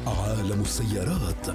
عالم السيارات.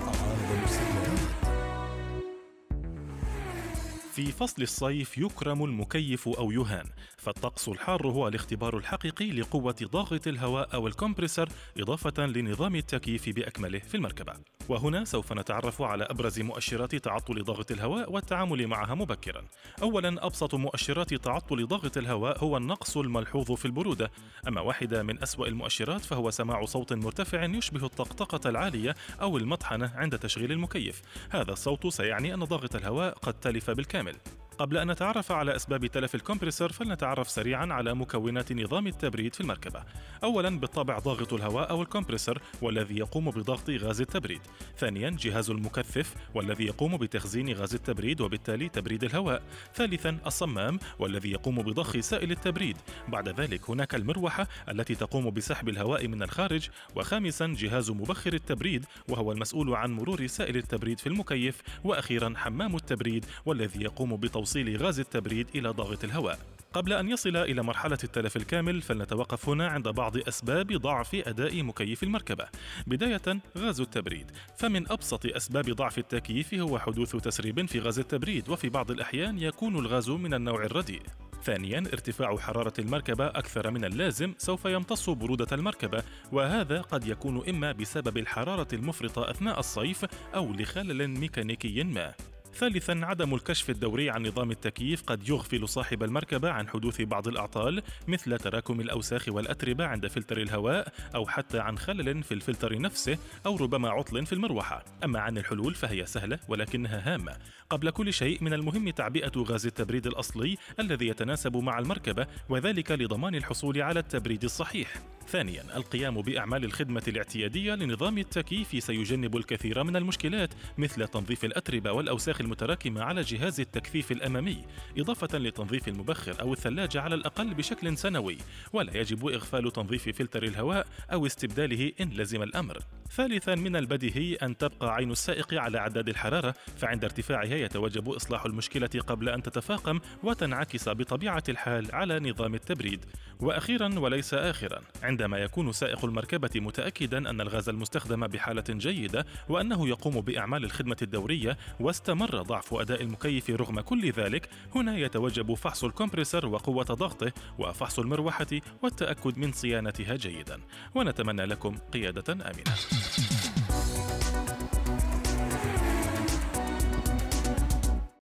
في فصل الصيف يكرم المكيف أو يهان، فالطقس الحار هو الاختبار الحقيقي لقوة ضاغط الهواء أو الكمبريسر إضافة لنظام التكييف بأكمله في المركبة. وهنا سوف نتعرف على أبرز مؤشرات تعطل ضغط الهواء والتعامل معها مبكرا. أولا، أبسط مؤشرات تعطل ضغط الهواء هو النقص الملحوظ في البرودة، أما واحدة من أسوأ المؤشرات فهو سماع صوت مرتفع يشبه الطقطقة العالية أو المطحنة عند تشغيل المكيف. هذا الصوت سيعني أن ضغط الهواء قد تلف بالكامل. قبل أن نتعرف على أسباب تلف الكمبريسر فلنتعرف سريعا على مكونات نظام التبريد في المركبة. أولا، بالطبع ضاغط الهواء أو الكمبريسر والذي يقوم بضغط غاز التبريد. ثانيا، جهاز المكثف والذي يقوم بتخزين غاز التبريد وبالتالي تبريد الهواء. ثالثا، الصمام والذي يقوم بضخ سائل التبريد. بعد ذلك هناك المروحة التي تقوم بسحب الهواء من الخارج. وخامسا، جهاز مبخر التبريد وهو المسؤول عن مرور سائل التبريد في المكيف. وأخيرا، حمام التبريد والذي يقوم بتوصيل غاز التبريد إلى ضغط الهواء. قبل أن يصل إلى مرحلة التلف الكامل فلنتوقف هنا عند بعض أسباب ضعف أداء مكيف المركبة. بداية، غاز التبريد، فمن أبسط أسباب ضعف التكييف هو حدوث تسريب في غاز التبريد، وفي بعض الأحيان يكون الغاز من النوع الرديء. ثانيا، ارتفاع حرارة المركبة أكثر من اللازم سوف يمتص برودة المركبة، وهذا قد يكون إما بسبب الحرارة المفرطة أثناء الصيف أو لخلل ميكانيكي ما. ثالثا، عدم الكشف الدوري عن نظام التكييف قد يغفل صاحب المركبة عن حدوث بعض الأعطال مثل تراكم الأوساخ والأتربة عند فلتر الهواء أو حتى عن خلل في الفلتر نفسه أو ربما عطل في المروحة. أما عن الحلول فهي سهلة ولكنها هامة. قبل كل شيء من المهم تعبئة غاز التبريد الأصلي الذي يتناسب مع المركبة، وذلك لضمان الحصول على التبريد الصحيح. ثانيا، القيام بأعمال الخدمة الاعتيادية لنظام التكييف سيجنب الكثير من المشكلات مثل تنظيف الأتربة والأوساخ المتراكمة على جهاز التكثيف الأمامي، إضافة لتنظيف المبخر أو الثلاجة على الأقل بشكل سنوي، ولا يجب إغفال تنظيف فلتر الهواء أو استبداله إن لزم الأمر. ثالثا، من البديهي أن تبقى عين السائق على عداد الحرارة، فعند ارتفاعها يتوجب إصلاح المشكلة قبل أن تتفاقم وتنعكس بطبيعة الحال على نظام التبريد. وأخيرا وليس آخرا، عندما يكون سائق المركبة متأكدا أن الغاز المستخدم بحالة جيدة وأنه يقوم بأعمال الخدمة الدورية واستمر ضعف أداء المكيف رغم كل ذلك، هنا يتوجب فحص الكمبريسر وقوة ضغطه وفحص المروحة والتأكد من صيانتها جيدا. ونتمنى لكم قيادة آمنة.